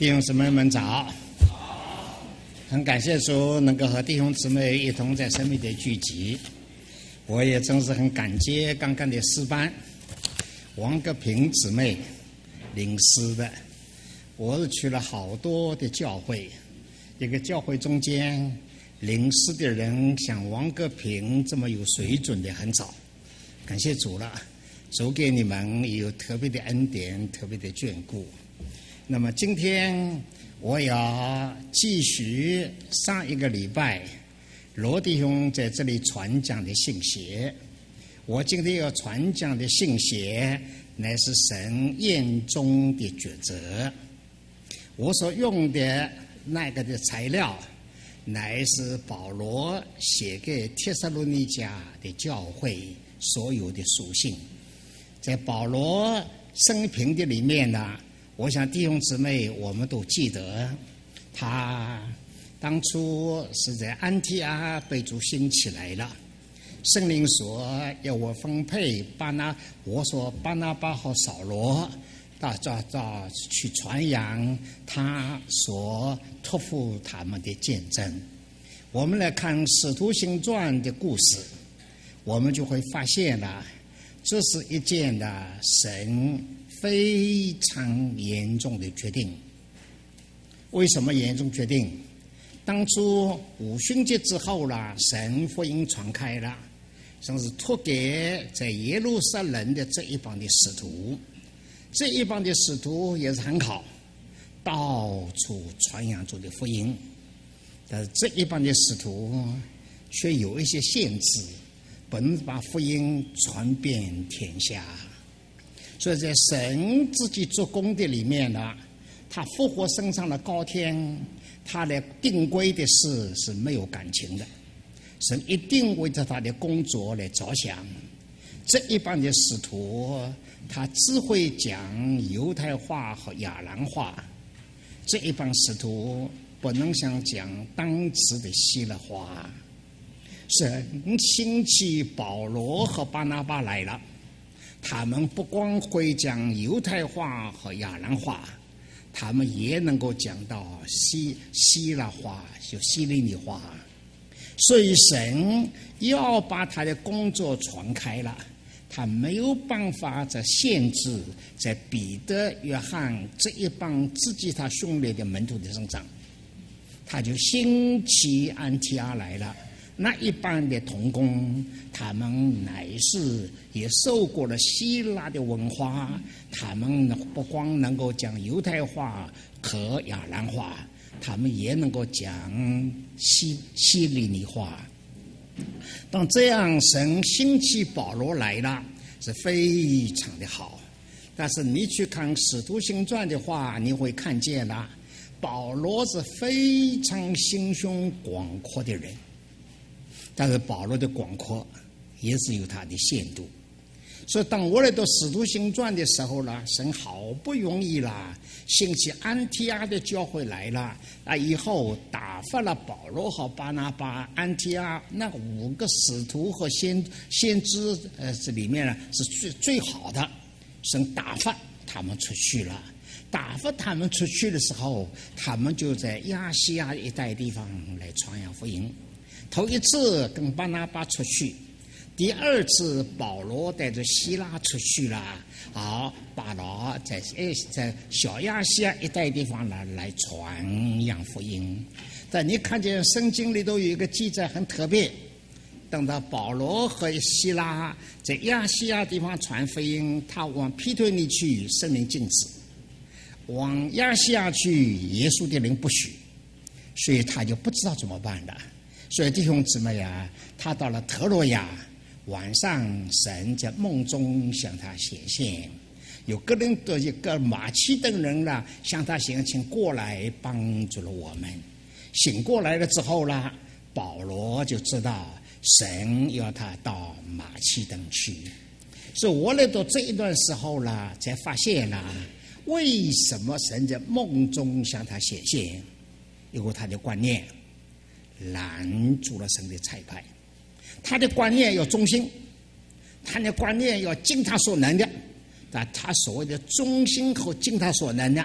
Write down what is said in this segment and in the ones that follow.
弟兄姊妹们早！很感谢主能够和弟兄姊妹一同在生命的聚集，我也真是很感激刚刚的诗班王格平姊妹领诗的。我是去了好多的教会，一个教会中间领诗的人像王格平这么有水准的很少，感谢主了，主给你们有特别的恩典，特别的眷顾。那么今天我要继续上一个礼拜罗弟兄在这里传讲的信息。我今天要传讲的信息乃是神眼中的抉择。我所用的那个的材料乃是保罗写给帖撒罗尼迦的教会所有的书信。在保罗生平的里面呢，我想弟兄姊妹我们都记得，他当初是在安提阿被主兴起来了，圣灵说要我分配我说巴拿巴和扫罗到去传扬他所托付他们的见证。我们来看使徒行传的故事，我们就会发现了，这是一件的神非常严重的决定。为什么严重决定？当初五旬节之后了，神福音传开了，甚至托给在耶路撒冷的这一帮的使徒，这一帮的使徒也是很好，到处传扬主的福音。但是这一帮的使徒却有一些限制，不能把福音传遍天下。所以在神自己做工的里面呢，他复活升上了高天，他来定规的事是没有感情的，神一定为着他的工作来着想。这一帮的使徒他只会讲犹太话和亚兰话，这一帮使徒不能像讲当时的希腊话。神兴起保罗和巴拿巴来了，他们不光会讲犹太话和亚兰话，他们也能够讲到希腊话，就希利尼话。所以神要把他的工作传开了，他没有办法在限制在彼得、约翰这一帮自己他兄弟的门徒的身上，他就兴起安提阿来了。那一般的同工，他们乃是也受过了希腊的文化，他们不光能够讲犹太话和亚兰话，他们也能够讲希利尼话。当这样神兴起保罗来了，是非常的好。但是你去看使徒行传的话，你会看见了，保罗是非常心胸广阔的人，但是保罗的广阔也是有他的限度。所以当我来到使徒行传的时候呢，神好不容易啦兴起安提阿的教会来了，以后打发了保罗和巴拿巴，安提阿那5个使徒和先知这里面呢是最好的，神打发他们出去了。打发他们出去的时候，他们就在亚细亚一带地方来传扬福音。头一次跟巴拿巴出去，第二次保罗带着希拉出去了，巴罗在小亚细亚一带地方来传扬福音。但你看见圣经里头有一个记载很特别，等到保罗和希拉在亚细亚地方传福音，他往庇推尼去，圣灵禁止；往亚细亚去，耶稣的灵不许，所以他就不知道怎么办了。所以弟兄姊妹啊，他到了特罗亚，晚上神在梦中向他显现，有哥林多一个马其顿人了向他显现过来，帮助了我们。醒过来了之后了，保罗就知道神要他到马其顿去。所以我来到这一段时候了，才发现了为什么神在梦中向他显现，因为他的观念拦住了神的差派。他的观念要忠心，他的观念要尽他所能的，但他所谓的忠心和尽他所能的，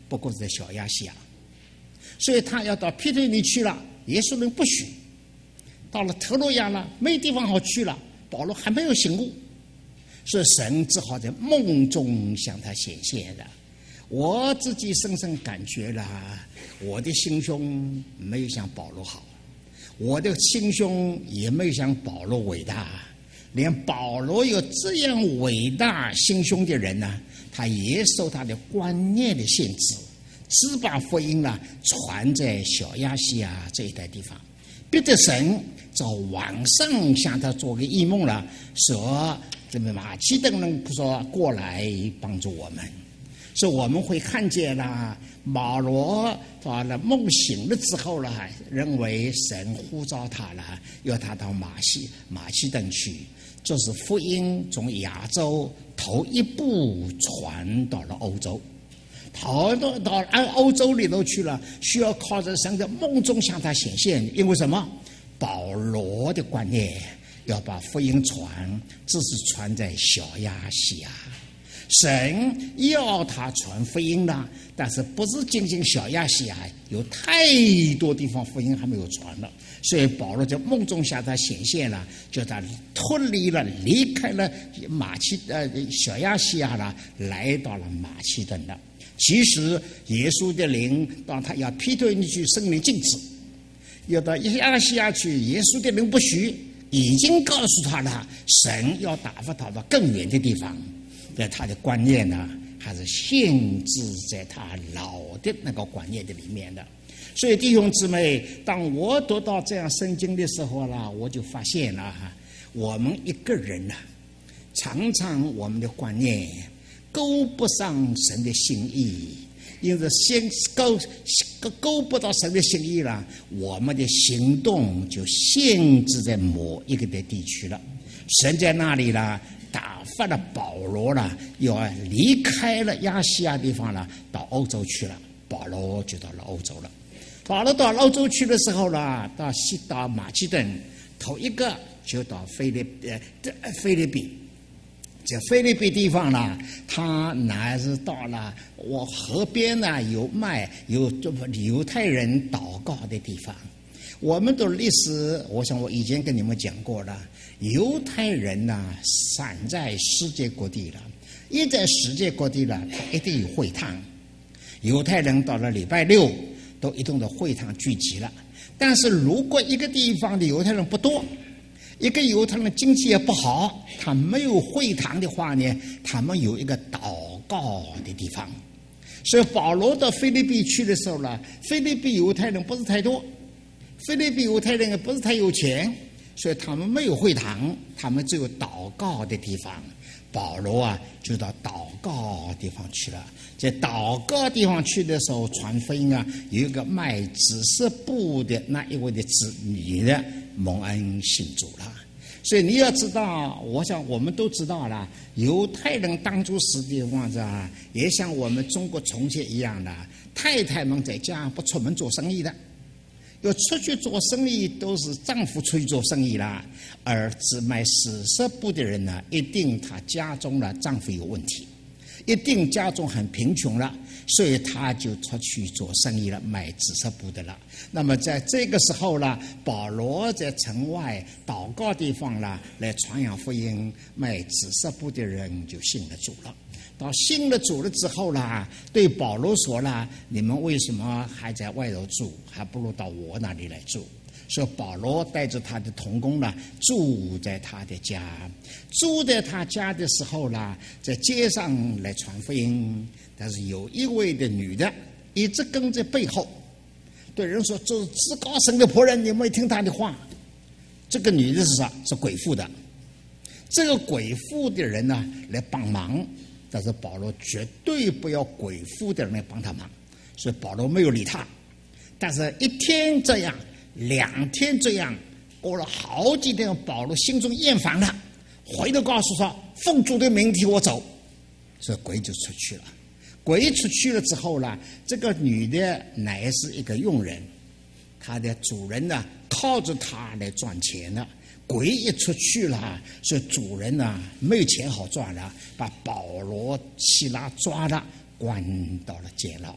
不过是在小亚细亚，所以他要到庇推尼去了，耶稣人不许。到了特洛亚了，没地方好去了，保罗还没有醒悟，所以神只好在梦中向他显现的。我自己深深感觉了，我的心胸没有像保罗好，我的心胸也没有像保罗伟大。连保罗有这样伟大心胸的人呢，他也受他的观念的限制，只把福音传在小亚细亚这一带地方，逼得神在晚上向他做个异梦了，说这个马其顿人说过来帮助我们。所以我们会看见了保罗到了梦醒了之后了，认为神呼召他了，要他到马其顿去。这是福音从亚洲头一步传到了欧洲，到欧洲里头去了，需要靠着神的梦中向他显现。因为什么？保罗的观念要把福音传，这是传在小亚细亚。神要他传福音了，但是不是仅仅小亚细亚，有太多地方福音还没有传了。所以保罗在梦中向他显现了，叫他离开了小亚细亚了，来到了马其顿了。其实耶稣的灵当他要庇推尼去，圣灵禁止，要到亚细亚去，耶稣的灵不许，已经告诉他了，神要打发他到更远的地方。在他的观念呢，还是限制在他老的那个观念的里面的。所以弟兄姊妹，当我读到这样圣经的时候呢，我就发现了我们一个人常常我们的观念勾不上神的心意，因为勾不到神的心意了，我们的行动就限制在某一个的地区了。神在那里了，打发了保罗了，要离开了亚细亚地方了，到欧洲去了。保罗就到了欧洲了。保罗到欧洲去的时候了，到马其顿，头一个就到菲律宾。这菲律宾地方呢，他乃是到了我河边呢，有犹太人祷告的地方。我们的历史，我想我以前跟你们讲过了，犹太人散在世界各地了，一在世界各地了，他一定有会堂。犹太人到了礼拜六都一同的会堂聚集了。但是如果一个地方的犹太人不多，一个犹太人经济也不好，他没有会堂的话呢，他们有一个祷告的地方。所以保罗到菲律宾去的时候呢，菲律宾犹太人不是太多，菲律宾犹太人也不是太有钱，所以他们没有会堂，他们只有祷告的地方。保罗就到祷告地方去了。在祷告地方去的时候传福音有一个卖紫色布的那一位的女的蒙恩信主了。所以你要知道，我想我们都知道了，犹太人当初时的话也像我们中国从前一样的，太太们在家不出门做生意的，要出去做生意都是丈夫出去做生意啦，而只卖紫色布的人一定他家中丈夫有问题，一定家中很贫穷了，所以他就出去做生意了，卖紫色布的了。那么在这个时候保罗在城外祷告地方来传扬福音，卖紫色布的人就信了主了。到信了主了之后对保罗说你们为什么还在外头住，还不如到我那里来住。所以保罗带着他的同工住在他的家。住在他家的时候在街上来传福音。但是有一位的女的一直跟在背后，对人说，这是至高神的仆人，你们听他的话。这个女的是啥？是鬼附的。这个鬼附的人来帮忙，但是保罗绝对不要鬼附的人来帮他忙，所以保罗没有理他。但是一天这样，2天这样，过了好几天，保罗心中厌烦了，回头告诉说，奉主的名替我走。所以鬼就出去了。鬼出去了之后这个女的乃是一个佣人，她的主人靠着她来赚钱了。鬼一出去了，所以主人没有钱好赚了，把保罗、希拉抓了，关到了监牢。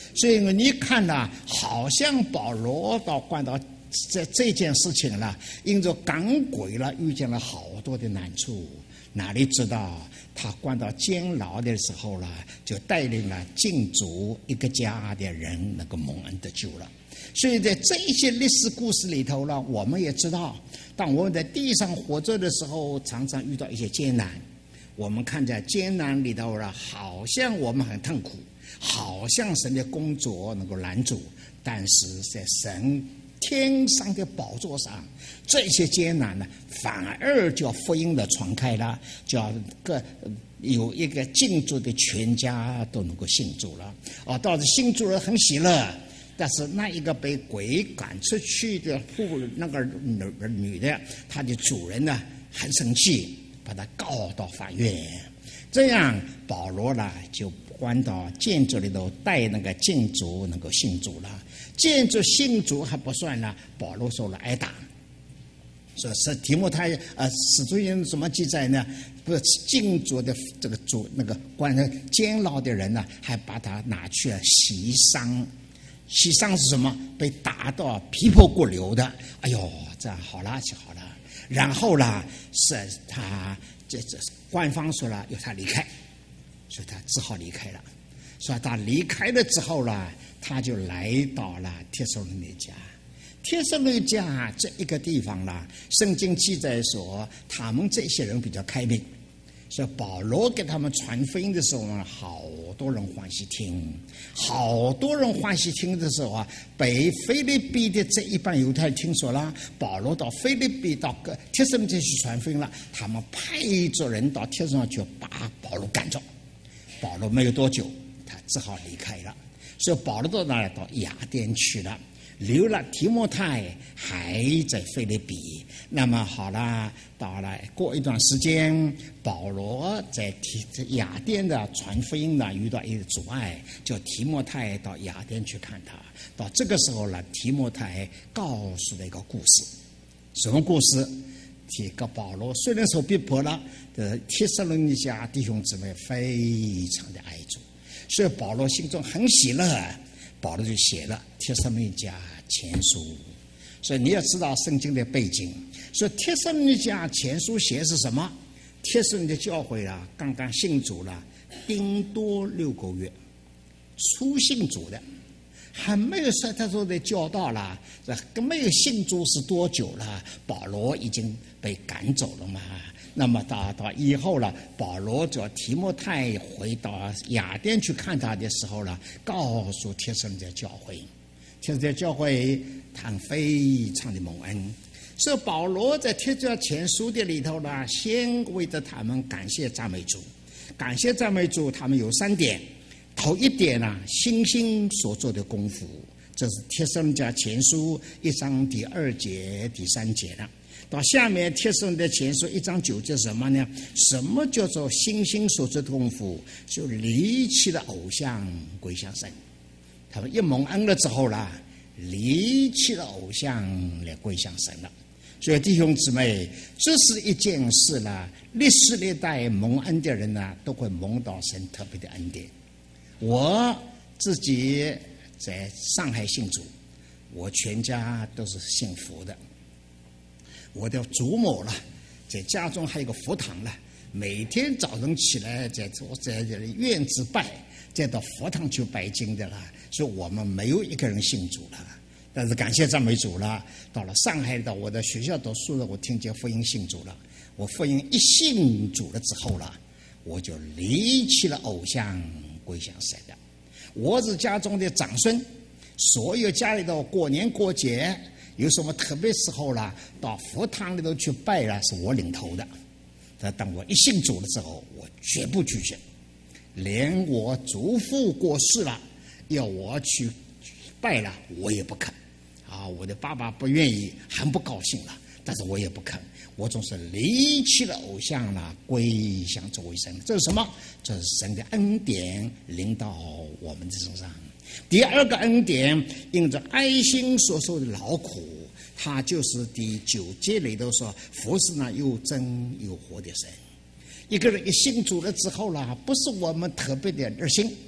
所以你看了，好像保罗到关到这件事情了，因着赶鬼了，遇见了好多的难处。哪里知道他关到监牢的时候了，就带领了禁足一个家的人能够蒙恩得救了。所以在这一些历史故事里头呢，我们也知道，当我们在地上活着的时候，常常遇到一些艰难。我们看在艰难里头了，好像我们很痛苦，好像神的工作能够拦阻，但是在神天上的宝座上，这些艰难呢，反而叫福音的传开了，叫有一个禁足的全家都能够信主了。到底信主了很喜乐，但是那一个被鬼赶出去的那个女的，她的主人呢很生气，把她告到法院。这样保罗呢就关到监狱里头，带那个禁足能够信主了。监狱信主还不算呢，保罗受了挨打。说是提摩太使徒行传怎么记载呢？不是禁足的这个主那个关在监牢的人呢，还把他拿去了洗伤。洗伤是什么？被打到皮破骨流的。哎呦，这样好了就好了。然后呢，是他这官方说了要他离开，所以他只好离开了。所以他离开了之后呢，他就来到了帖撒罗尼迦。帖撒罗尼迦这一个地方啦，圣经记载说他们这些人比较开明，所以保罗给他们传福音的时候呢，好多人欢喜听。好多人欢喜听的时候啊，被腓立比的这一帮犹太人听说了，保罗到腓立比到帖撒罗尼迦去传福音了，他们派着人到帖撒罗尼迦去把保罗赶走。保罗没有多久，他只好离开了。所以保罗到哪里？到雅典去了。留了提摩太还在腓立比。那么好了，到了过一段时间，保罗在雅典的传福音呢遇到一个阻碍，叫提摩太到雅典去看他。到这个时候呢，提摩太告诉了一个故事。什么故事？这个保罗虽然受逼迫了，帖撒罗尼迦弟兄姊妹非常的爱主，所以保罗心中很喜乐。保罗就写了帖撒罗尼迦前书。所以你要知道圣经的背景。所以帖撒罗尼迦前书写的是什么？帖撒罗尼迦教会啊，刚刚信主了，顶多6个月，初信主的，还没有说他说的教导了，这没有信主是多久了？保罗已经被赶走了嘛。那么到以后了，保罗叫提摩太回到雅典去看他的时候了，告诉帖撒罗尼迦教会，帖撒罗尼迦教会他非常的蒙恩。所以保罗在帖撒前书的里头呢，先为着他们感谢赞美主。感谢赞美主，他们有3点。头一点呢，信心所做的功夫，这是帖撒罗尼迦前书1章第2节、第3节了。到下面帖撒罗尼迦前书1章9节什么呢？什么叫做信心所做的功夫？就离弃了偶像，归向神。他们一蒙恩了之后啦，离弃了偶像来归向神了。所以弟兄姊妹，这是一件事啦。历史历代蒙恩的人呢，都会蒙到神特别的恩典。我自己在上海信主，我全家都是信佛的。我的祖母了，在家中还有个佛堂了，每天早晨起来在院子拜，再到佛堂去拜经的了。所以我们没有一个人信主了。但是感谢赞美主了，到了上海，到我的学校读书了，我听见福音信主了。我福音一信主了之后了，我就离弃了偶像，归向神的。我是家中的长孙，所有家里头过年过节有什么特别时候了，到佛堂里头去拜了，是我领头的。但当我一信主了之后，我绝不拒绝。连我祖父过世了，要我去拜了，我也不肯。我的爸爸不愿意，很不高兴了，但是我也不肯。我总是离弃了偶像了，归向这位神。这是什么？这是神的恩典临到我们的身上。第二个恩典，因着爱心所受的劳苦，他就是第9节里头说，父是那又真又活的神。一个人一信主了之后了，不是我们特别的热心，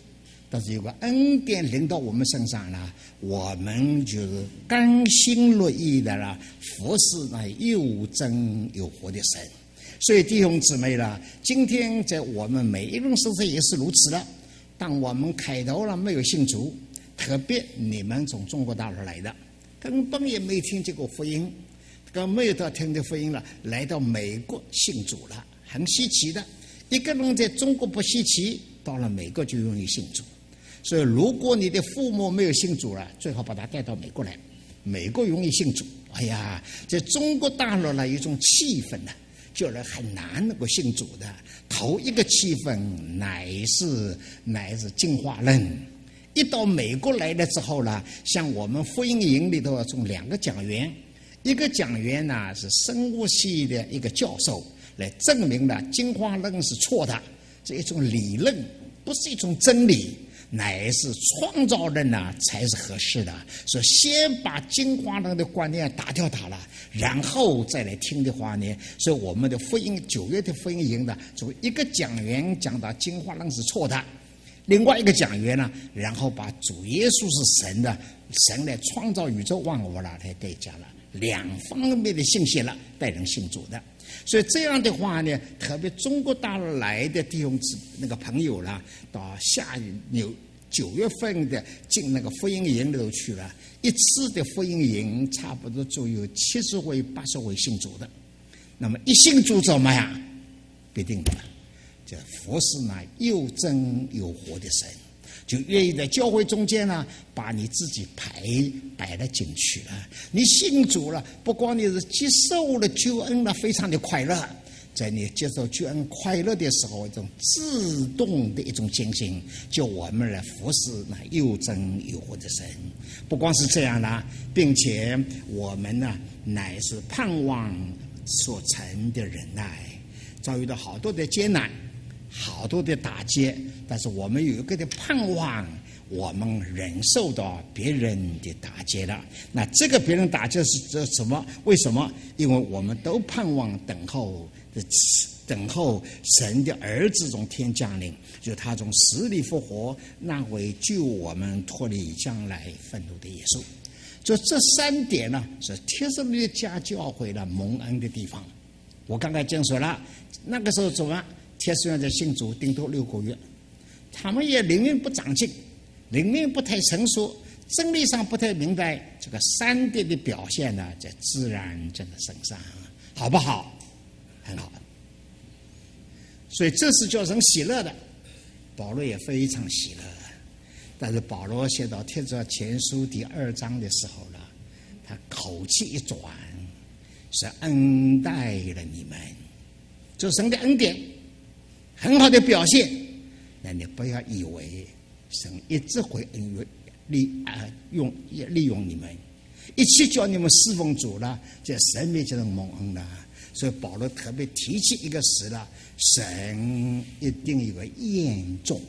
但是有个恩典临到我们身上了，我们就是甘心乐意的了，服侍那又真又活的神。所以弟兄姊妹了，今天在我们每一个人身上也是如此了。当我们开头了没有信主，特别你们从中国大陆来的，根本也没听见过福音，更没有到听的福音了，来到美国信主了，很稀奇的。一个人在中国不稀奇，到了美国就容易信主。所以如果你的父母没有信主了，最好把他带到美国来，美国容易信主。哎呀，在中国大陆呢，有一种气氛呢，就是很难能够信主的。头一个气氛乃是进化论。一到美国来了之后呢，像我们福音营里头从2个讲员，一个讲员呢是生物系的一个教授，来证明了进化论是错的，这一种理论，不是一种真理，乃是创造论呢才是合适的。所以先把进化论的观念打掉它了，然后再来听的话呢，所以我们的福音9月的福音营呢，从一个讲员讲到进化论是错的，另外一个讲员呢，然后把主耶稣是神的，神来创造宇宙万物了，来带讲了2方面的信息了，带人信主的。所以这样的话呢，特别中国大陆来的弟兄那个朋友了，到9月份的进那个福音营里头去了，一次的福音营差不多就有70位80位信主的。那么一信主怎么样？必定的，这服侍呢又真又活的神，就愿意在教会中间呢，把你自己摆了进去了。你信主了，不光你是接受了救恩了，非常的快乐。在你接受救恩快乐的时候，一种自动的一种精神，就我们来服侍那又真又活的神。不光是这样啦，并且我们呢，乃是盼望所成的忍耐，遭遇到好多的艰难，好多的打击，但是我们有一个的盼望，我们忍受到别人的打击了。那这个别人打击是这什么？为什么？因为我们都盼望等候神的儿子从天降临，就他从死里复活，那位救我们脱离将来愤怒的耶稣。就这3点呢，是帖撒罗尼迦教会的蒙恩的地方。我刚才讲说了，那个时候怎么帖撒罗尼迦信主顶多6个月，他们也灵命不长进，灵命不太成熟，真理上不太明白，这个3点的表现呢，在自然人的身上，好不好？很好。所以这是叫人喜乐的，保罗也非常喜乐。但是保罗写到帖撒罗尼迦前书第2章的时候了，他口气一转，是恩待了你们，这神的恩典很好的表现。那你不要以为神一直会利用你们，一起叫你们侍奉主了，在神面前蒙恩了。所以保罗特别提起一个词了，神一定有个验重。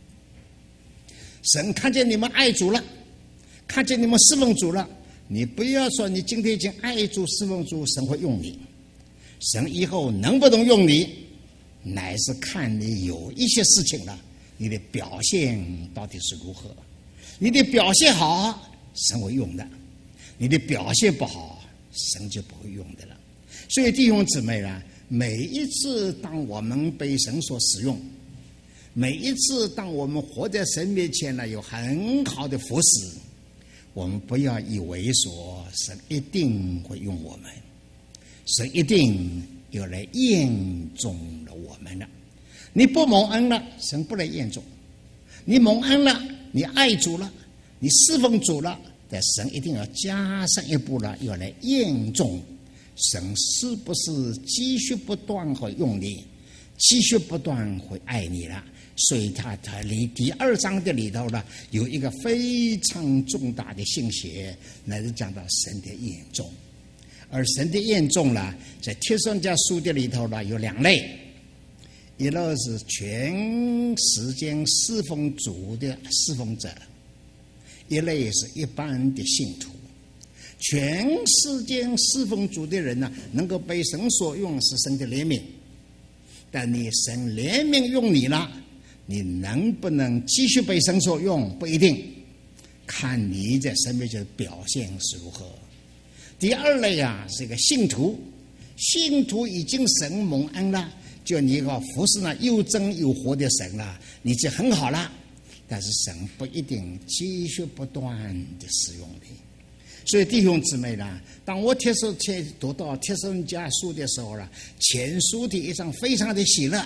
神看见你们爱主了，看见你们侍奉主了，你不要说你今天已经爱主侍奉主，神会用你。神以后能不能用你，乃是看你有一些事情了，你的表现到底是如何。你的表现好，神会用的；你的表现不好，神就不会用的了。所以弟兄姊妹啊，每一次当我们被神所使用，每一次当我们活在神面前呢，有很好的服侍，我们不要以为说神一定会用我们，神一定有来验中了我们了。你不蒙恩了，神不来验中；你蒙恩了，你爱主了，你侍奉主了，但神一定要加上一步了，要来验中神是不是继续不断会用你，继续不断会爱你了。所以他第2章的里头呢，有一个非常重大的信息，乃是讲到神的验中。而神的验中呢，在帖撒罗尼迦书的里头呢，有2类，一类是全时间侍奉主的侍奉者，一类是一般的信徒。全世间侍奉主的人呢，能够被神所用是神的怜悯，但你神怜悯用你了， 你能不能继续被神所用不一定，看你在生命中的表现是如何。第二类啊，是一个信徒，信徒已经神蒙恩了，就你要服侍那又真又活的神了，你就很好了。但是神不一定继续不断的使用你。所以弟兄姊妹呢，当我读到帖撒罗尼迦书的时候呢，前书第1章非常的喜乐，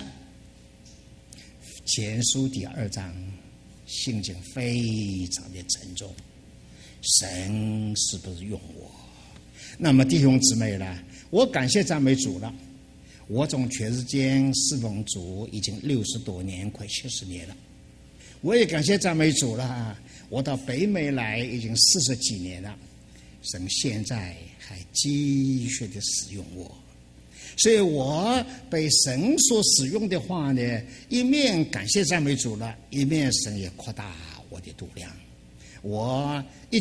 前书第2章心情非常的沉重，神是不是用我？那么弟兄姊妹呢，我感谢赞美主了，我从全世界侍奉主已经60多年，快70年了。我也感谢赞美主了，我到北美来已经40几年了，神现在还继续的使用我，所以我被神所使用的话呢，一面感谢赞美主了，一面神也扩大我的度量。我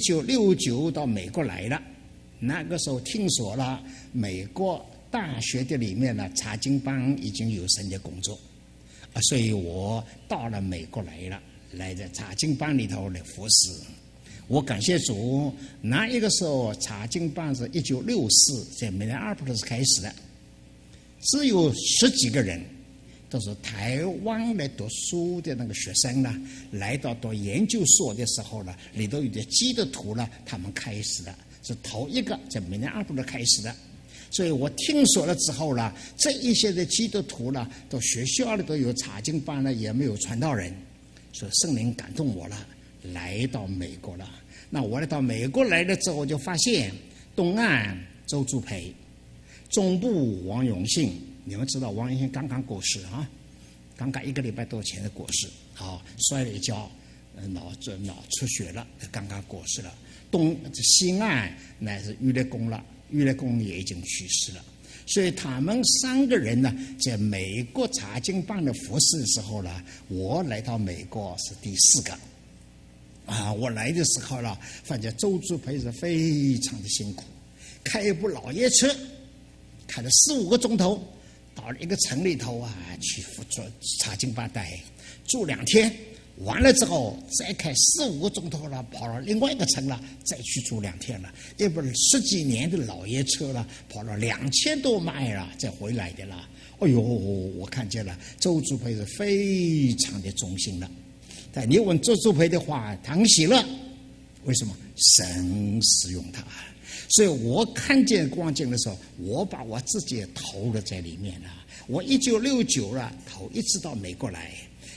1969到美国来了，那个时候听说了美国大学的里面呢，查经班已经有神的工作，所以我到了美国来了，来在查经班里头来服侍。我感谢主，那一个时候查经班是1964在明尼阿波利斯开始的，只有10几个人，都是台湾来读书的那个学生呢，来到读研究所的时候呢，里头有的基督徒呢，他们开始的，是头一个在明尼阿波利斯开始的。所以我听说了之后呢，这一些的基督徒呢，到学校里都有查经班呢，也没有传道人，所以圣灵感动我了，来到美国了。那我来到美国来了之后，我就发现东岸周祝培，中部王永信，你们知道王永信刚刚过世啊，刚刚1个礼拜多前的过世，摔了一跤，脑出血了，刚刚过世了。西岸乃是余烈公了，余烈公也已经去世了。所以他们3个人呢，在美国查经班的服侍的时候呢，我来到美国是第4个。我来的时候呢，发现周祝培是非常的辛苦，开一部老爷车，开了4、5个钟头，到了一个城里头去做查经班待，住2天，完了之后再开4、5个钟头了，跑到另外一个城了，再去住2天了，一部10几年的老爷车了，跑了2000多迈了，再回来的了。哎呦，我看见了，周祝培是非常的忠心了。但你问周祝培的话，他很喜乐，为什么？神使用他。所以我看见光景的时候，我把我自己也投了在里面了。我1969了，头一次到美国来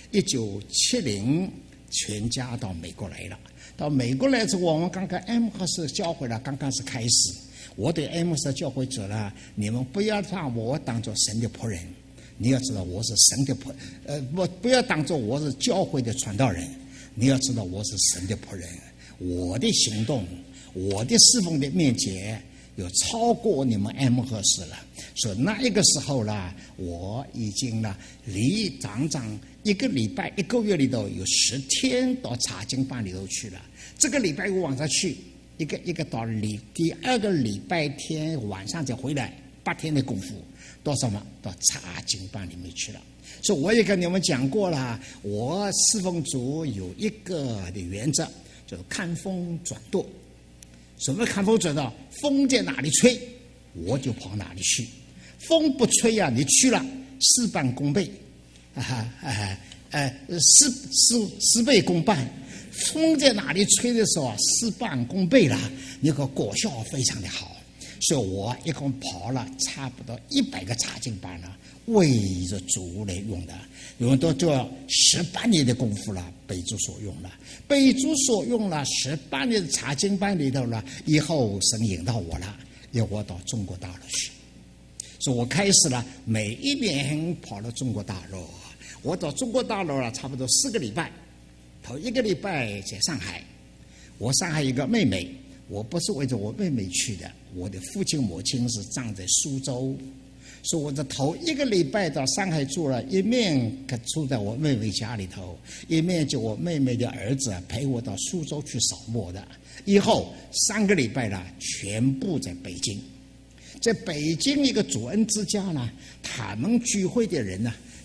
，1970全家到美国来了。到美国来之后，我们刚刚 M 和斯教会了，刚刚是开始。我对 M 和斯教会者了，你们不要把我当作神的仆人。你要知道我是神的不要当作我是教会的传道人，你要知道我是神的仆人。我的行动，我的侍奉的面前有超过你们 M 和斯了。所以那一个时候呢，我已经呢离长1个礼拜1个月里头有10天到查经班里头去了。这个礼拜我晚上去，一个到第2个礼拜天晚上再回来，8天的功夫。到什么？到查经班里面去了。所以我也跟你们讲过了，我侍奉主有一个的原则，就是看风转舵。什么看风转舵？风在哪里吹，我就跑哪里去。风不吹你去了事半功倍，事倍功半。风在哪里吹的时候事半功倍了，那个果效非常的好。所以我一共跑了差不多100个查经班了，为着主来用的，有人都做18年的功夫了，被主所用了，被主所用了18年的查经班里头了，以后神引导我了，要我到中国大陆去。所以我开始了每一年跑到中国大陆，我到中国大陆了差不多4个礼拜，头1个礼拜在上海，我上海有个妹妹，我不是为着我妹妹去的，我的父亲母亲是葬在苏州，所以我的头1个礼拜到上海住了，一面住在我妹妹家里头，一面就我妹妹的儿子陪我到苏州去扫墓的。以后3个礼拜了，全部在北京。在北京一个主恩之家呢，他们聚会的人呢，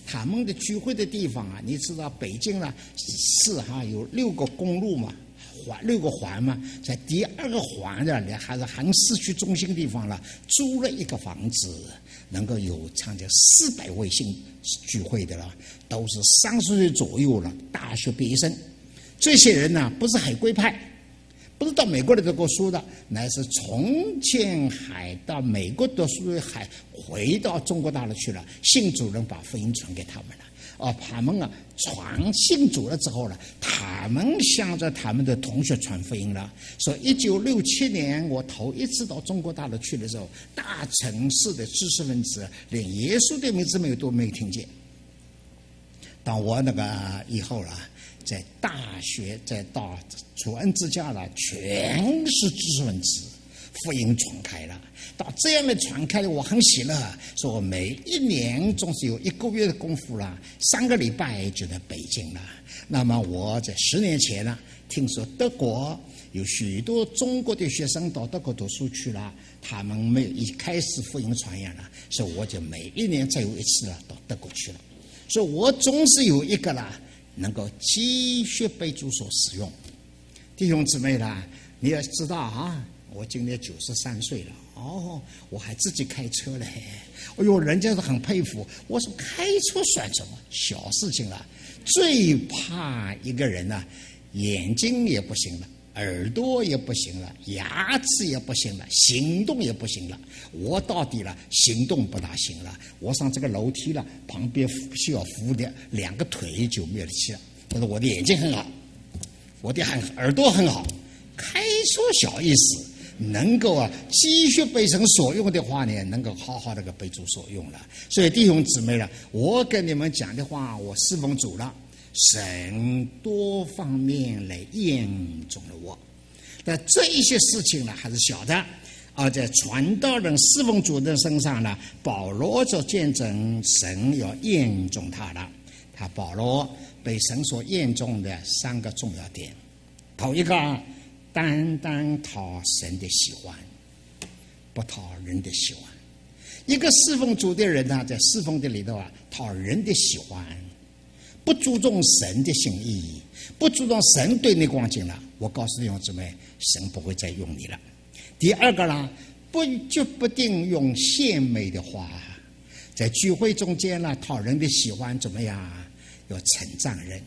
他们的聚会的地方啊，你知道北京呢市有6个公路嘛，6个环嘛，在第2个环的还是很市区中心地方了，租了一个房子，能够有将近400位聚会的了，都是30岁左右了，大学毕业生。这些人呢，不是海归派，不是到美国来读过书的，乃是从前海到美国读书的海，回到中国大陆去了。信主人把福音传给他们了，他们信主了之后呢，他们向着他们的同学传福音了。所以1967年我头一次到中国大陆去的时候，大城市的知识分子连耶稣的名字都没有听见。当我以后了，在大学再到主恩之家了，全是知识分子，福音传开了。到这样的传开了，我很喜乐，说我每一年总是有1个月的功夫了，3个礼拜就在北京了。那么我在10年前呢，听说德国有许多中国的学生到德国读书去了，他们没有一开始福音传扬了，所以我就每一年再有1次了到德国去了。所以我总是有一个啦，能够继续被主所使用。弟兄姊妹啦，你要知道我今年93岁了，我还自己开车嘞。人家是很佩服。我说开车算什么小事情了？最怕一个人眼睛也不行了，耳朵也不行了，牙齿也不行了，行动也不行了。我到底了行动不大行了，我上这个楼梯了，旁边需要扶的2个腿就没有力气了。但是我的眼睛很好，我的耳朵很好，开车小意思，能够继续被神所用的话呢，能够好好的被主所用了。所以弟兄姊妹了，我跟你们讲的话，我侍奉主了，神多方面来验中了我。那这一些事情呢还是小的，而在传道人侍奉主的身上呢，保罗就见证神要验中他了。保罗被神所验中的3个重要点。头一个，单单讨神的喜欢，不讨人的喜欢。一个侍奉主的人在侍奉的里头讨人的喜欢，不注重神的心意，不注重神对你光景了，我告诉弟兄姊妹，神不会再用你了。第二个啦，不定用献美的话，在聚会中间讨人的喜欢怎么样？要称赞人，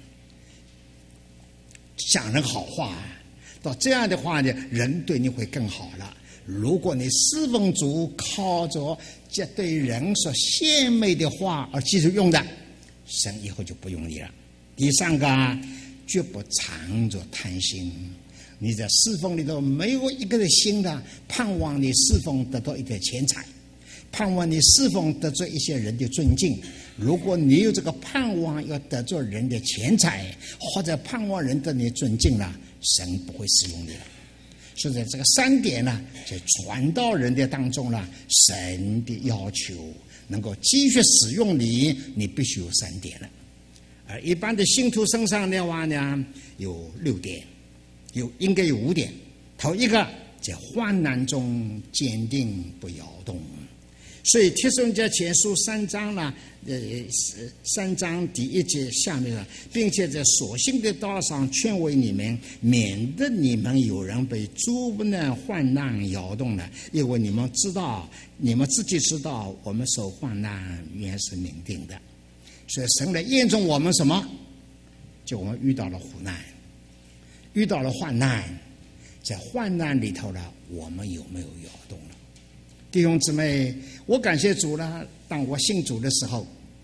讲人好话，到这样的话呢，人对你会更好了。如果你侍奉主靠着这对人所献美的话而继续用的，神以后就不用你了。第3个，绝不藏着贪心。你在侍奉里头没有一个的心盼望你侍奉得到一点钱财，盼望你侍奉得到一些人的尊敬。如果你有这个盼望要得到人的钱财，或者盼望人对你尊敬了，神不会使用你了。所以在这个3点呢，在传道人的当中呢，神的要求能够继续使用你，你必须有3点了。而一般的信徒身上的话呢，有6点，应该有5点。头一个，在患难中坚定不摇动。所以帖撒罗尼迦前书3章3章第1节下面并且在所信的道上劝慰你们，免得你们有人被诸难患难摇动了。因为你们自己知道，我们受患难原是明定的。所以神来验证我们什么？就我们遇到了苦难，遇到了患难，在患难里头我们有没有摇动了？弟兄姊妹，我感谢主了。当我信主的时候，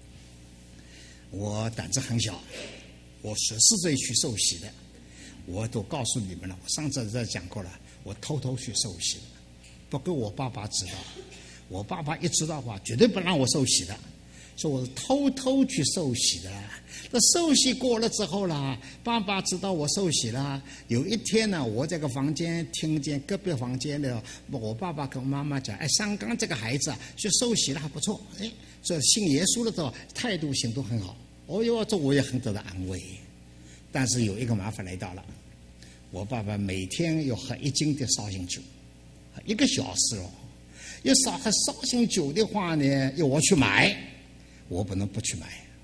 我胆子很小，我14岁去受洗的。我都告诉你们了，我上次在讲过了，我偷偷去受洗的，不给我爸爸知道。我爸爸一知道的话，绝对不让我受洗的。所以我是偷偷去受洗的。那受洗过了之后啦，爸爸知道我受洗了。有一天呢，我这个房间听见隔壁房间的我爸爸跟我妈妈讲，香港这个孩子去受洗了还不错，这信耶稣了之后态度行动很好。这我也很得到安慰。但是有一个麻烦来到了，我爸爸每天要喝1斤的绍兴酒，1个小时哦。要喝绍兴酒的话呢，要我去买，我不能不去买，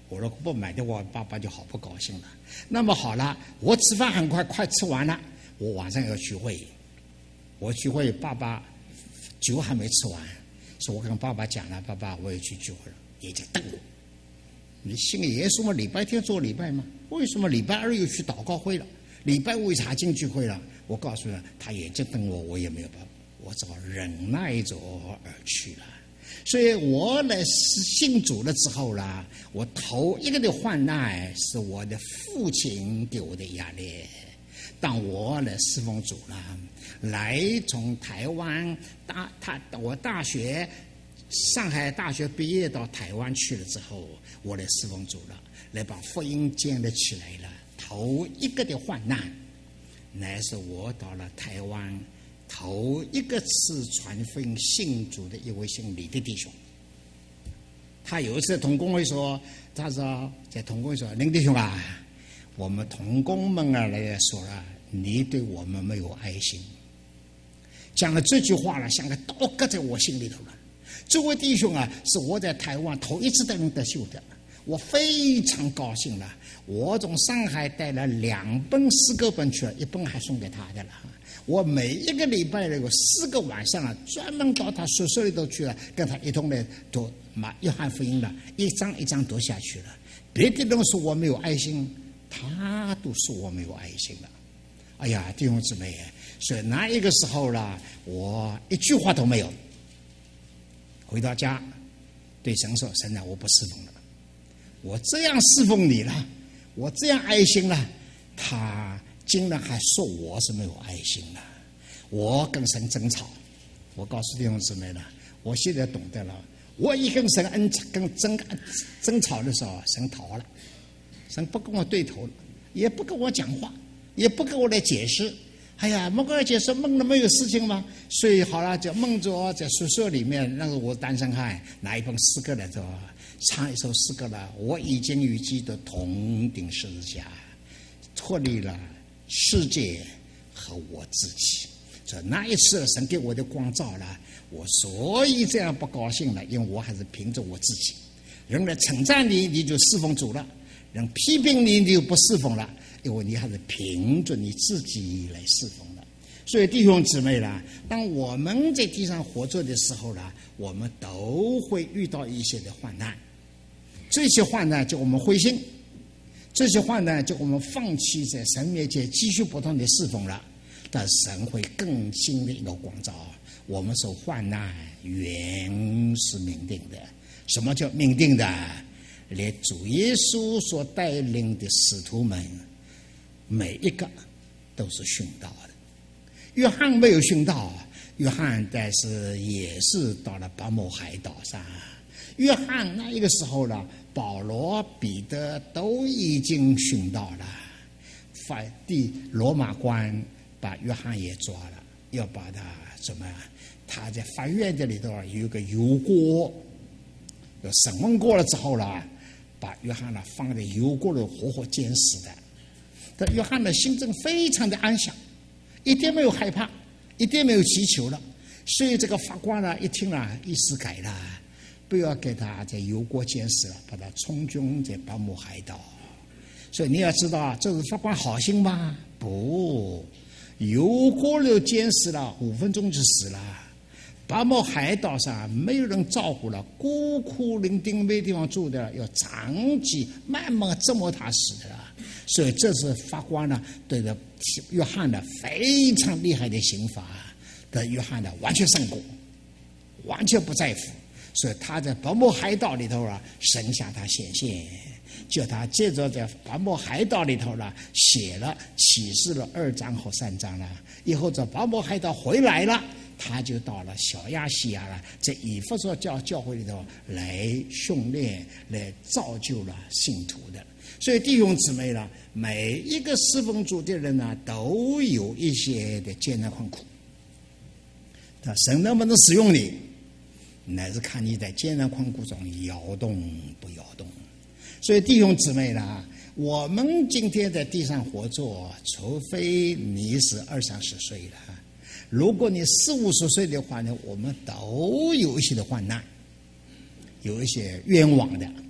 我如果不买的话，爸爸就好不高兴了。那么好了，我吃饭很快吃完了，我晚上要聚会。我聚会，爸爸酒还没吃完，所以我跟爸爸讲了，爸爸我也去聚会了，也就瞪我。你信耶稣吗？礼拜天做礼拜吗？为什么礼拜二又去祷告会了？礼拜五查经聚会了？我告诉他，他眼睛瞪我，我也没有办法，我只好忍耐着而去了。所以我来信主了之后啦，我头一个的患难是我的父亲给我的压力。当我来侍奉主了，来从台湾我大学上海大学毕业到台湾去了之后，我来侍奉主了，来把福音建立起来了。头一个的患难，乃是我到了台湾头一个次传福音信主的一位姓李的弟兄。他有一次同工会说，他说在同工会说，林弟兄啊，我们同工们啊来说了，你对我们没有爱心。讲了这句话了，像个刀割在我心里头了。这位弟兄啊，是我在台湾头一次带人得救的，我非常高兴了。我从上海带了2本诗歌本去了，一本还送给他的了。我每一个礼拜有4个晚上啊，专门到他宿舍里头去了，跟他一同来读约翰福音了，一章一章读下去了。别的人说我没有爱心，他都说我没有爱心了。哎呀，弟兄姊妹，所以那一个时候了，我一句话都没有。回到家，对神说：“神啊，我不侍奉了，我这样侍奉你了，我这样爱心了，他竟然还说我是没有爱心了。”我跟神争吵，我告诉弟兄姊妹了，我现在懂得了，我一跟神争吵的时候，神逃了，神不跟我对头了，也不跟我讲话，也不跟我来解释。哎呀，没跟我解释，梦了没有事情吗？所以好了，就梦着在宿舍里面，那个我单身汉拿一本诗歌来着，唱一首诗歌了。我已经与基督同顶十字架，脱离了世界和我自己。所以那一次神给我的光照了，我所以这样不高兴了，因为我还是凭着我自己。人来称赞你，你就侍奉主了；人批评你，你就不侍奉了。因为你还是凭着你自己来侍奉的。所以弟兄姊妹啦，当我们在地上活着的时候啦，我们都会遇到一些的患难，这些患难叫我们灰心，这些患难叫我们放弃在神面前继续不断的侍奉了。但神会更新的一个光照，我们受患难原是命定的。什么叫命定的？连主耶稣所带领的使徒们每一个都是殉道的。约翰没有殉道，约翰但是也是到了巴摩海岛上。约翰那一个时候呢，保罗、彼得都已经殉道了。罗马官把约翰也抓了，要把他怎么样？他在法院这里头有一个油锅，要审问过了之后了，把约翰呢放在油锅里活活煎死的。但约翰的心中非常的安详，一点没有害怕，一点没有祈求了。所以这个法官呢一听了，意思改了，不要给他在油锅煎死了，把他充军在巴摩海岛。所以你要知道，这是法官好心吗？不，油锅里煎死了5分钟就死了。巴摩海岛上没有人照顾了，孤苦伶仃没地方住的，要长期慢慢折磨他死的了。所以这是法官呢对着约翰的非常厉害的刑罚，但约翰呢完全胜过，完全不在乎。所以他在巴摩海岛里头啊，神向他显现，叫他接着在巴摩海岛里头了写了启示了2章和3章了。以后在巴摩海岛回来了，他就到了小亚细亚了，在以弗所教会里头来训练、来造就了信徒的。所以弟兄姊妹呢，每一个侍奉主的人呢，都有一些的艰难困苦。那神能不能使用你，乃是看你在艰难困苦中摇动不摇动。所以弟兄姊妹呢，我们今天在地上活着，除非你是20-30岁了，如果你40-50岁的话呢，我们都有一些的患难，有一些冤枉的，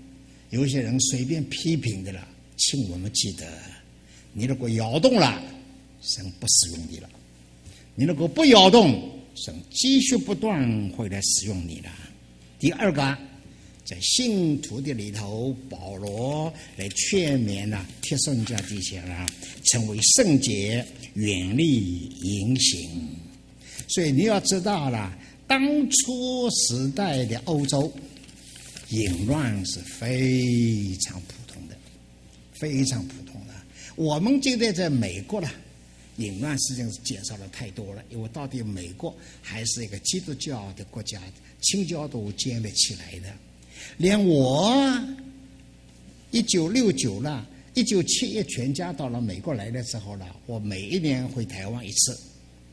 有些人随便批评的了，请我们记得，你如果摇动了，神不使用你了；你如果不摇动，神继续不断会来使用你了。第二个，在信徒的里头，保罗来劝勉帖撒罗尼迦弟兄成为圣洁，远离淫行。所以你要知道了，当初时代的欧洲淫乱是非常普通的，非常普通的。我们今天在美国了，淫乱实际上是减少了太多了，因为到底美国还是一个基督教的国家，清教徒建立起来的。连我1969了，1971全家到了美国来的时候了，我每一年回台湾一次。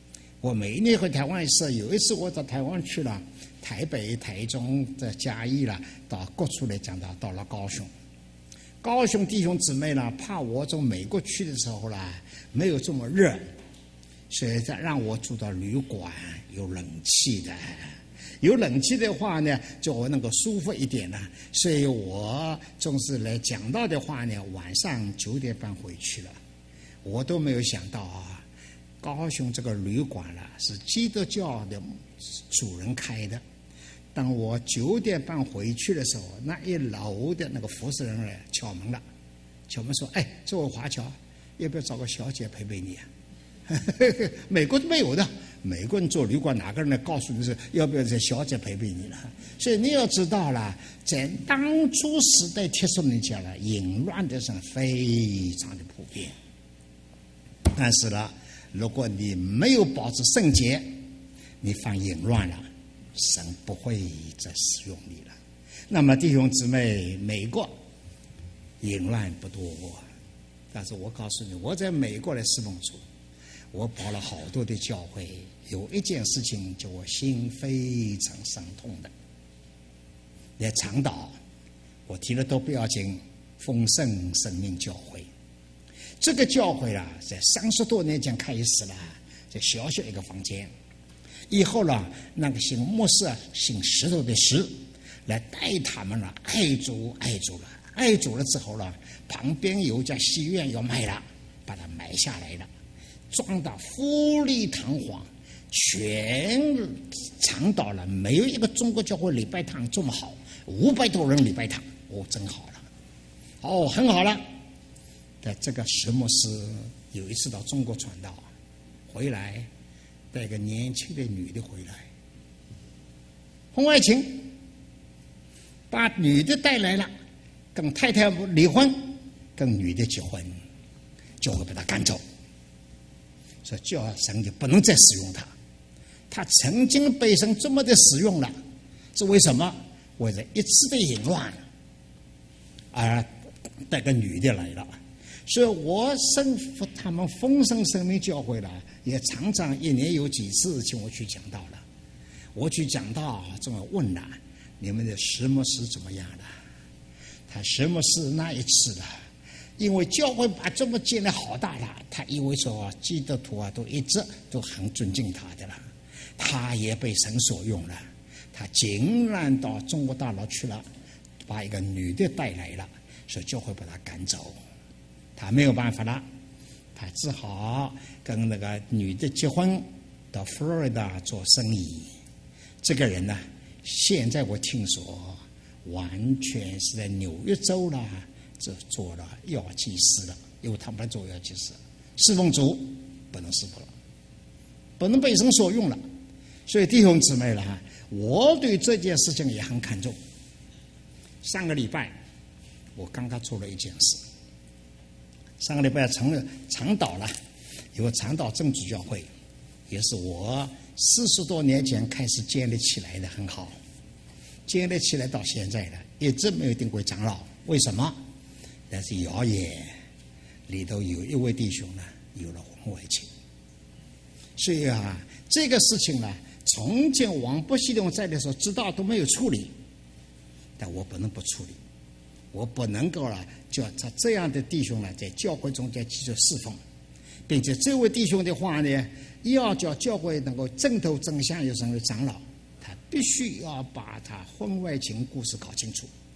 有一次我到台湾去了，台北、台中的嘉义了，到各处来讲到了高雄。高雄弟兄姊妹呢，怕我从美国去的时候啦，没有这么热，所以让我住到旅馆，有冷气的。有冷气的话呢，就我能够舒服一点了。所以我总是来讲到的话呢，晚上9点半回去了。我都没有想到高雄这个旅馆是基督教的主人开的。当我9点半回去的时候，那1楼的那个服侍人来敲门了，敲门说：“哎，这位华侨，要不要找个小姐陪陪你啊？”美国都没有的，美国人做旅馆哪个人来告诉你是要不要这小姐陪陪你了？所以你要知道了，在当初时代帖撒罗尼迦了，淫乱的是非常的普遍。但是呢，如果你没有保持圣洁，你犯淫乱了，神不会再使用你了。那么弟兄姊妹，美国淫乱不多，但是我告诉你，我在美国的侍奉主，我跑了好多的教会，有一件事情叫我心非常伤痛的。来长岛，我提了都不要紧，丰盛生命教会。这个教会在30多年前开始了，在小小一个房间。以后那个姓牧师姓石头的石来带他们爱主了之后旁边有一家戏院要卖了，把它买下来了，装到富丽堂皇，全长岛了没有一个中国教会礼拜堂这么好，500多人礼拜堂，真好了，很好了。但这个石牧师有一次到中国传道，回来带一个年轻的女的回来，婚外情，把女的带来了，跟太太离婚，跟女的结婚，就会把他赶走。所以叫神就不能再使用他。他曾经被神这么的使用了，是为什么？为了一次的淫乱而带个女的来了。所以我吩咐他们丰盛生命教会也常常1年有几次请我去讲道了。我去讲道，这么问你们的石牧师怎么样了？他石牧师那一次因为教会把这么建立好大了，他以为说基督徒都一直都很尊敬他的了，他也被神所用了，他竟然到中国大陆去了，把一个女的带来了，所以教会把他赶走。他没有办法了，他只好跟那个女的结婚，到佛罗里达做生意。这个人现在我听说完全是在纽约州这做了药剂师了，因为他们来做药剂师，侍奉主不能侍奉了，不能被神所用了。所以弟兄姊妹我对这件事情也很看重。上个礼拜我刚刚做了一件事，上个礼拜成了长岛了，有个长岛正主教会，也是我40多年前开始建立起来的，很好，建立起来到现在了，一直没有定为长老。为什么？但是谣言里头有一位弟兄有了婚外情，所以这个事情从前王伯希龙在的时候知道都没有处理，但我不能不处理，我不能够叫他这样的弟兄在教会中间继续侍奉，并且这位弟兄的话呢，要叫教会能够正头正向又成为长老，他必须要把他婚外情故事搞清楚，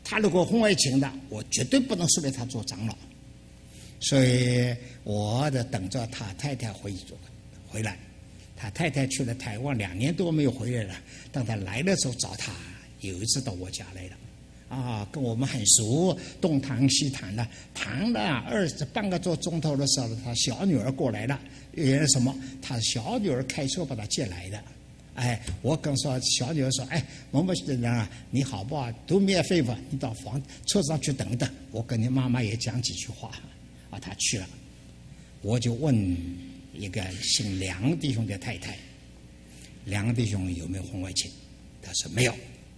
他如果婚外情的，我绝对不能收留他做长老。所以我得等着他太太回来。他太太去了台湾2年多没有回来了，等他来的时候找他，有一次到我家来了，跟我们很熟，东谈西谈的，谈了半个多钟头的时候，他小女儿过来了，原来什么？他小女儿开车把他接来的。我跟说小女儿说，某某先生啊，你好不好？都免费吧，你到车上去等等，我跟你妈妈也讲几句话。他去了，我就问一个姓梁弟兄的太太，梁弟兄有没有婚外情？他说没有。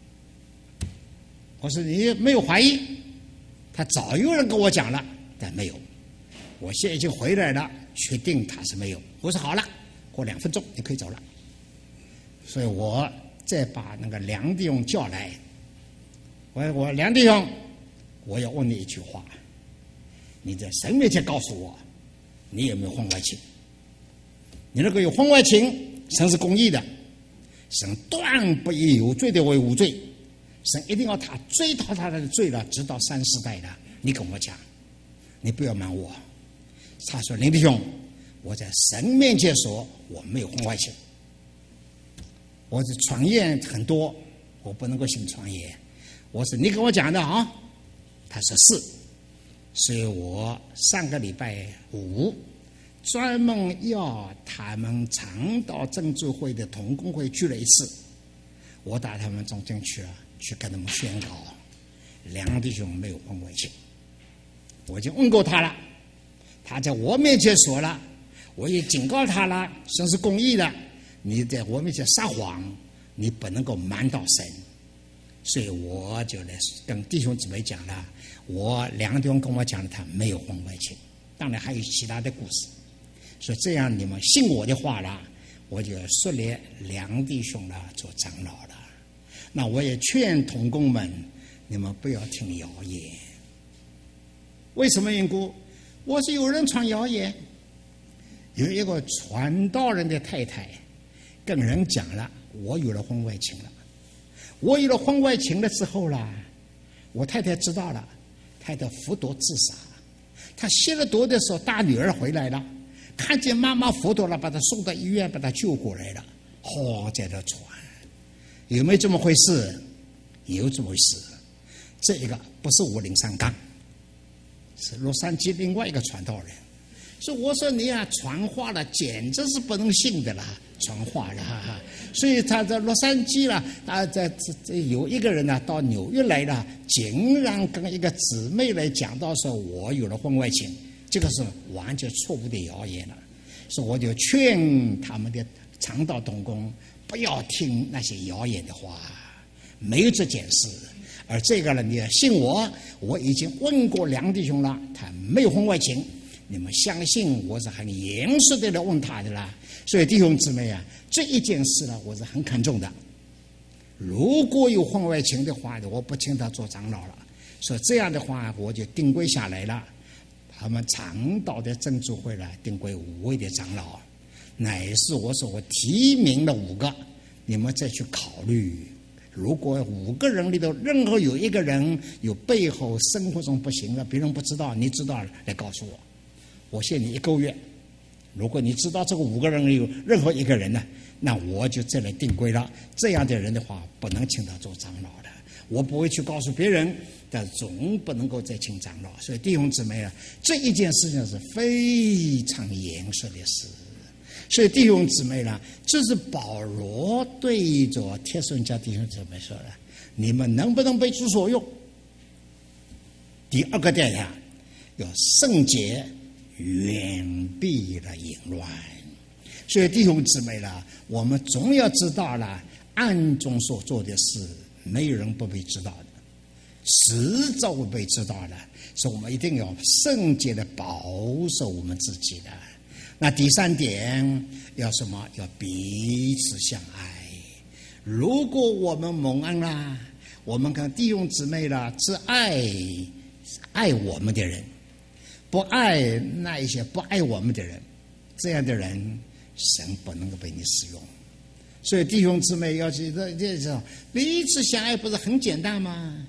我说你没有怀疑？他早有人跟我讲了，但没有。我现在已经回来了，确定他是没有。我说好了，过2分钟你可以走了。所以我再把那个梁弟兄叫来，我梁弟兄，我要问你一句话，你在神面前告诉我，你有没有婚外情？你如果有婚外情，神是公义的，神断不以有罪的为无罪，神一定要他追讨他的罪了，直到3、4代的。你跟我讲，你不要瞒我。他说林弟兄，我在神面前说我没有婚外情。我是传言很多，我不能够信传言。我说你跟我讲的啊？他说是。所以我上个礼拜5专门要他们长岛正助会的同工会聚了一次，我到他们中间去了，去跟他们宣告梁弟兄没有婚外情。我已经问过他了，他在我面前说了，我也警告他了，神是公义的，你在我面前撒谎，你不能够瞒到神。所以我就来跟弟兄姊妹讲了，梁弟兄跟我讲了，他没有婚外情。当然还有其他的故事。所以这样你们信我的话了，我就设立梁弟兄了做长老了。那我也劝同工们，你们不要听谣言。为什么缘故？我是有人传谣言，有一个传道人的太太跟人讲了，我有了婚外情了。我有了婚外情了之后啦，我太太知道了，太太服毒自杀。她吸了毒的时候，大女儿回来了，看见妈妈服毒了，把她送到医院，把她救过来了。在这传，有没有这么回事？有这么回事。这一个不是503杠，是洛杉矶另外一个传道人。所以我说你传话了，简直是不能信的啦，传话了所以他在洛杉矶了，有一个人呢到纽约来了，竟然跟一个姊妹来讲到说我有了婚外情，这个是完全错误的谣言了。所以我就劝他们的长道同工不要听那些谣言的话，没有这件事。而这个呢，你要信我，我已经问过梁弟兄了，他没有婚外情。你们相信我是很严肃的来问他的啦。所以弟兄姊妹这一件事呢，我是很看重的。如果有婚外情的话，我不请他做长老了。所以这样的话，我就定规下来了。他们长岛的正主会呢，定规5位的长老，乃是我说我提名了5个，你们再去考虑。如果5个人里头任何有一个人有背后生活中不行了，别人不知道，你知道来告诉我，我限你1个月。如果你知道这个5个人有任何一个人呢，那我就再来定规了。这样的人的话，不能请他做长老的。我不会去告诉别人，但总不能够再请长老。所以弟兄姊妹这一件事情是非常严肃的事。所以弟兄姊妹这是保罗对着帖撒罗尼迦弟兄姊妹说的：你们能不能被主所用？第2个点要圣洁，远避了淫乱。所以弟兄姊妹我们总要知道暗中所做的事，没有人不被知道的，迟早会被知道的。所以我们一定要圣洁的保守我们自己的。那第3点要什么？要彼此相爱。如果我们蒙恩啦，我们跟弟兄姊妹只爱我们的人，不爱那一些不爱我们的人，这样的人神不能够被你使用。所以弟兄姊妹要记得，彼此相爱不是很简单吗？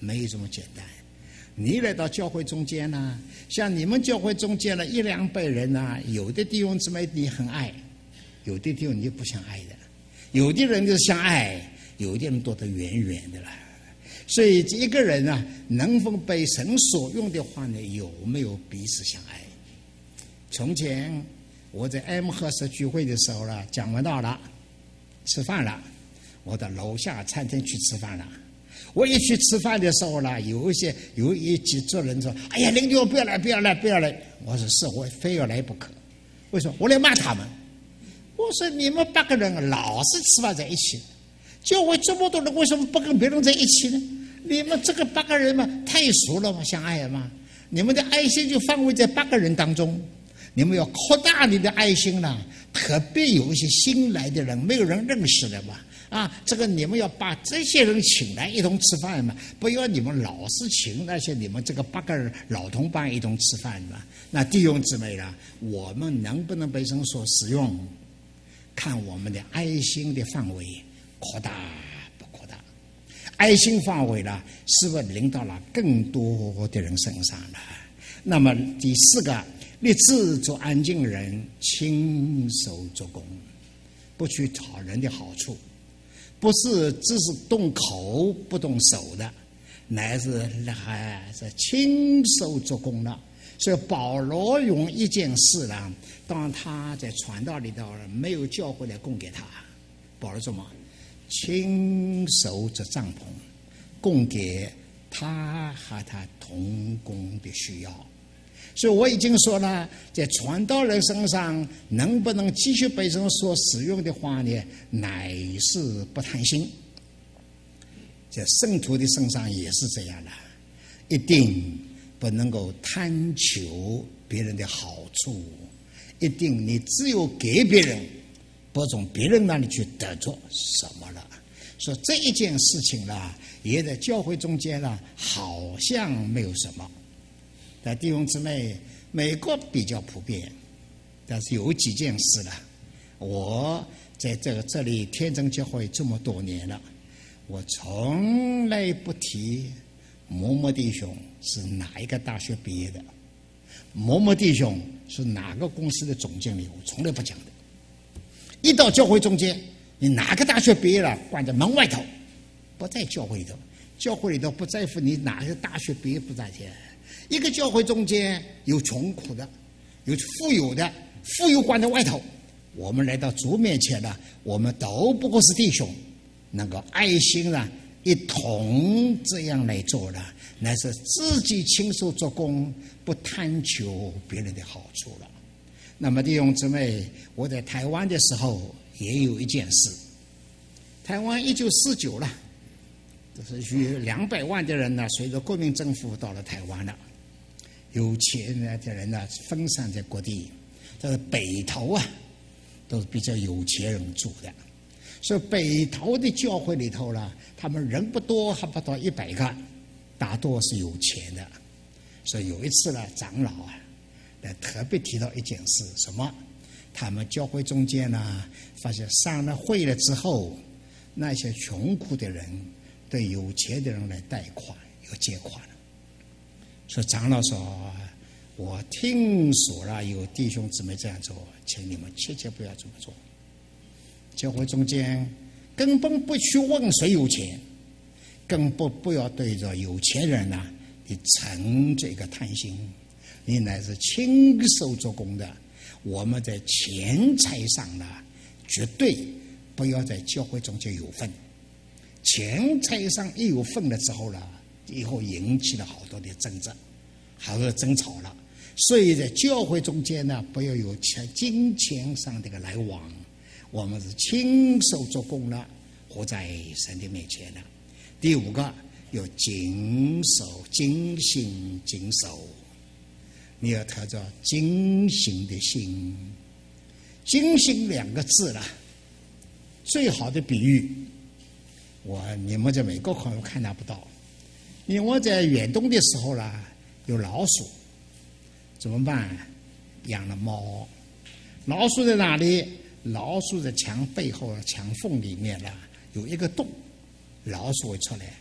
没有这么简单。你来到教会中间呢，像你们教会中间了100-200人呢，有的弟兄姊妹你很爱，有的弟兄你不想爱的，有的人就想爱，有的人躲得远远的了。所以一个人啊，能否被神所用的话呢，有没有彼此相爱？从前我在M和社聚会的时候呢，讲完道了，吃饭了，我到楼下餐厅去吃饭了。我一去吃饭的时候呢，有几桌人说：“哎呀，林弟不要来，不要来，不要来！”我说：“是，我非要来不可。”为什么？我来骂他们。我说：“你们8个人老是吃饭在一起，教会这么多人，为什么不跟别人在一起呢？你们这个8个人嘛，太熟了嘛，相爱了嘛。你们的爱心就放位在8个人当中，你们要扩大你的爱心了。特别有一些新来的人，没有人认识的嘛。”这个你们要把这些人请来一同吃饭嘛，不要你们老是请那些你们这个8个老同伴一同吃饭嘛。那弟兄姊妹啦，我们能不能被神所使用，看我们的爱心的范围扩大不扩大？爱心范围啦，是不是临到了更多的人身上了？那么第4个，立志做安静人，亲手做工，不去讨人的好处。不是只是动口不动手的，乃是亲手做工的。所以保罗用一件事呢，当他在传道里头没有教会来供给他，保罗做什么？亲手做帐篷，供给他和他同工的需要。所以我已经说了，在传道人身上能不能继续被神所使用的话呢，乃是不贪心。在圣徒的身上也是这样的，一定不能够贪求别人的好处，一定你只有给别人，不从别人那里去得着什么了。所以这一件事情呢，也在教会中间呢，好像没有什么。但弟兄姊妹，美国比较普遍，但是有几件事了。我在这里天真教会这么多年了，我从来不提某某弟兄是哪一个大学毕业的，某某弟兄是哪个公司的总经理，我从来不讲的。一到教会中间，你哪个大学毕业了，关在门外头，不在教会里头。教会里头不在乎你哪个大学毕业，不在乎。一个教会中间有穷苦的，有富有的，富有关在外头。我们来到主面前了，我们都不过是弟兄，能够爱心了，一同这样来做了，乃是自己亲手做工，不贪求别人的好处了。那么弟兄姊妹，我在台湾的时候也有一件事。台湾1949了，就是有200万的人呢，随着国民政府到了台湾了。有钱的人呢，分散在各地。这个北投啊，都是比较有钱人住的。所以北投的教会里头呢，他们人不多，还不到100个，大多是有钱的。所以有一次呢，长老啊，特别提到一件事，什么？他们教会中间呢，发现上了会了之后，那些穷苦的人对有钱的人来贷款，有借款了。所以长老说：“我听说了有弟兄姊妹这样做，请你们切切不要这么做。教会中间根本不去问谁有钱，更不要对着有钱人呢，你存这个贪心，你乃是亲手做工的。我们在钱财上呢，绝对不要在教会中间有份。钱财上一有份了之后呢，以后引起了好多的争执，好多的争吵了。所以在教会中间呢，不要有金钱上的一个来往。我们是亲手做工了，活在神的面前了。第5个，要谨守，警醒谨守。你要得着警醒的心。警醒2个字了，最好的比喻，你们在美国可能看到不到。因为我在远东的时候啦，有老鼠，怎么办？养了猫。老鼠在哪里？老鼠在墙背后、墙缝里面啦，有一个洞，老鼠会出来。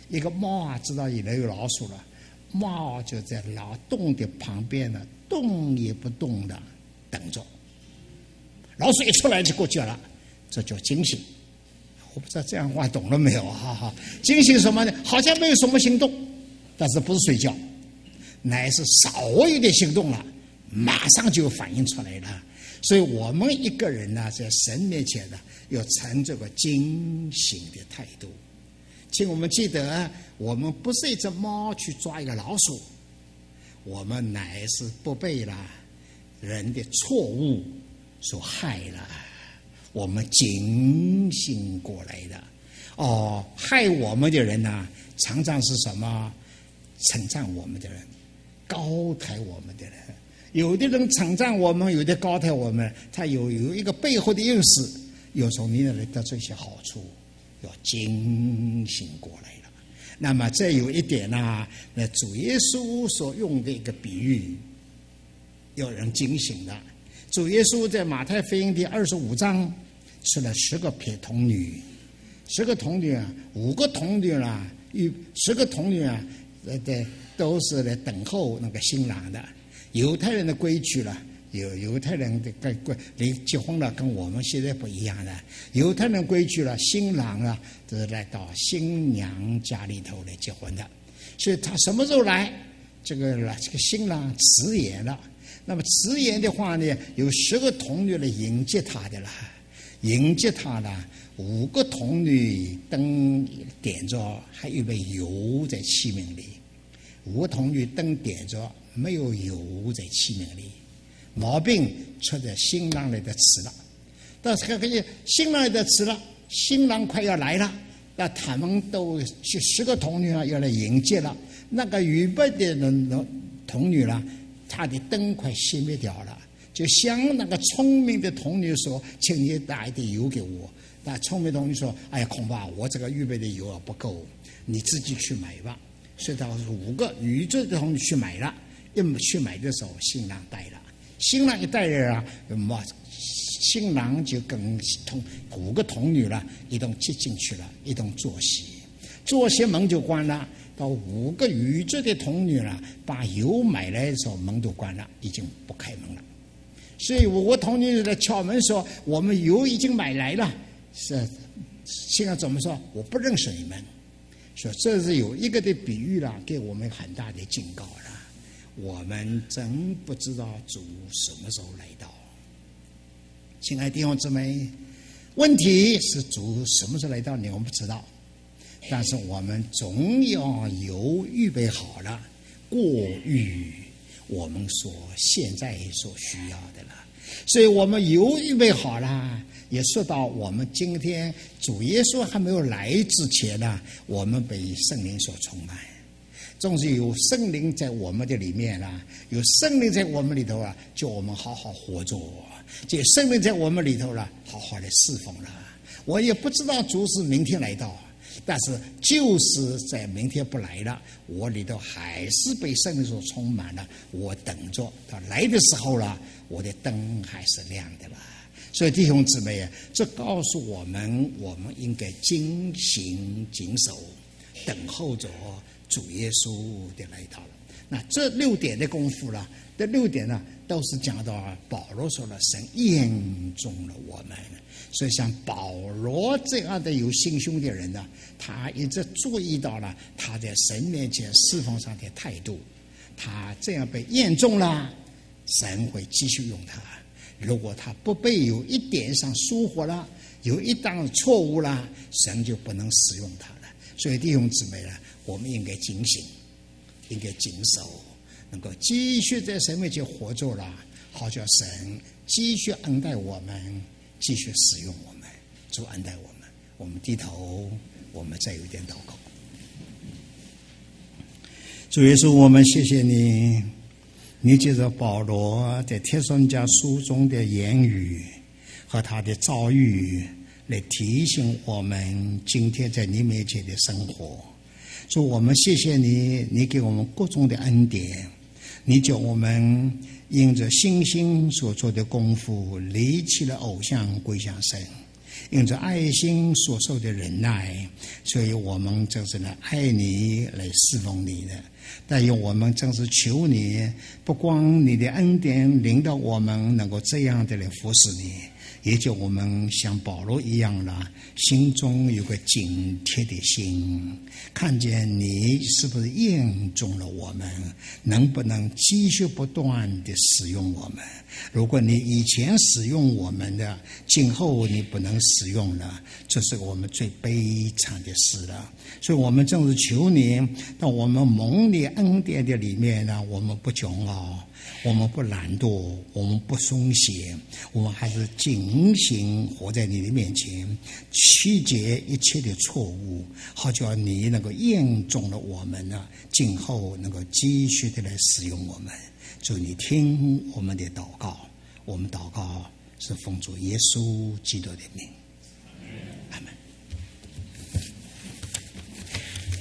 一个猫啊，知道里面有老鼠了，猫就在老洞的旁边呢，动也不动的等着。老鼠一出来就过去了，这叫惊醒。我不知道这样话懂了没有？哈哈，惊醒什么呢？好像没有什么行动，但是不是睡觉，乃是稍微有点行动了，马上就反应出来了。所以我们一个人呢，在神面前呢，要呈这个惊醒的态度。请我们记得，我们不是一只猫去抓一个老鼠，我们乃是不被了人的错误所害了。我们警醒过来的。害我们的人呢，常常是什么？称赞我们的人，高抬我们的人。有的人称赞我们，有的高抬我们，他有一个背后的意思，有从你那里得这些好处，要警醒过来了。那么这有一点呢，那主耶稣所用的一个比喻，要人警醒的。主耶稣在马太福音第25章吃了10个童女，10个童女啊，5个童女啦，10个童女啊，都是来等候那个新郎的。犹太人的规矩了，犹太人的离结婚了，跟我们现在不一样的。犹太人规矩了，新郎啊，都是来到新娘家里头来结婚的。所以他什么时候来？这个新郎迟延了。那么迟延的话呢，有10个童女来迎接他的了，迎接他了。5个童女灯点着，还预备油在器皿里。5个童女灯点着，没有油在器皿里，毛病出在新郎来的迟了。但是看新郎来的迟了，新郎快要来了，那他们都去10个童女啊要来迎接了。那个预备的童女了，她的灯快熄灭掉了，就向那个聪明的童女说：“请你打一点油给我。”那聪明童女说：“哎呀，恐怕我这个预备的油不够，你自己去买吧。”所以他5个愚拙的童女去买了。去买的时候，新郎带了。新郎一带了啊，新郎就跟5个童女了一同接进去了，一同坐席。坐席门就关了。到5个愚拙的童女了，把油买来的时候，门都关了，已经不开门了。所以5个童女来敲门说：“我们油已经买来了。”新郎怎么说？我不认识你们。说这是有一个的比喻了，给我们很大的警告了。我们真不知道主什么时候来到。亲爱的弟兄姊妹，问题是主什么时候来到我们不知道，但是我们总要有预备好了，过于我们现在所需要的了。所以我们有预备好了，也说到我们今天主耶稣还没有来之前呢，我们被圣灵所充满。总是有圣灵在我们的里面啦，有圣灵在我们里头啊，叫我们好好活着；这圣灵在我们里头了，好好的侍奉了。我也不知道主是明天来到，但是就是在明天不来了，我里头还是被圣灵所充满了。我等着他来的时候了，我的灯还是亮的了。所以弟兄姊妹啊，这告诉我们，我们应该警醒谨守，等候着主耶稣的来到了。那这6点的功夫了，这6点呢，都是讲到保罗说了，神验中了我们。所以像保罗这样的有心胸的人呢，他一直注意到了他在神面前侍奉上的态度。他这样被验中了，神会继续用他。如果他不被有一点上疏忽了，有一档错误了，神就不能使用他了。所以弟兄姊妹呢，我们应该警醒，应该谨守，能够继续在神面前活着了，好叫神继续恩待我们，继续使用我们。主恩待我们，我们低头，我们再有一点祷告。主耶稣，我们谢谢你，你借着保罗在帖撒罗尼迦书中的言语和他的遭遇，来提醒我们今天在你面前的生活。主，我们谢谢你，你给我们各种的恩典，你叫我们因着信心所做的功夫，离弃了偶像，归向神。 因着爱心所受的忍耐，所以我们正是来爱你，来侍奉你的。但愿我们正是求你，不光你的恩典领导我们能够这样的来服侍你，也就我们像保罗一样了，心中有个警惕的心，看见你是不是验中了我们，能不能继续不断的使用我们。如果你以前使用我们的，今后你不能使用了，这是我们最悲惨的事了。所以我们正是求你，到我们蒙你恩典的里面呢，我们不骄傲，我们不懒惰，我们不松懈，我们还是警醒活在你的面前，曲解一切的错误，好叫你能够验中了我们呢，今后能够继续的来使用我们。祝你听我们的祷告，我们祷告是奉主耶稣基督的名。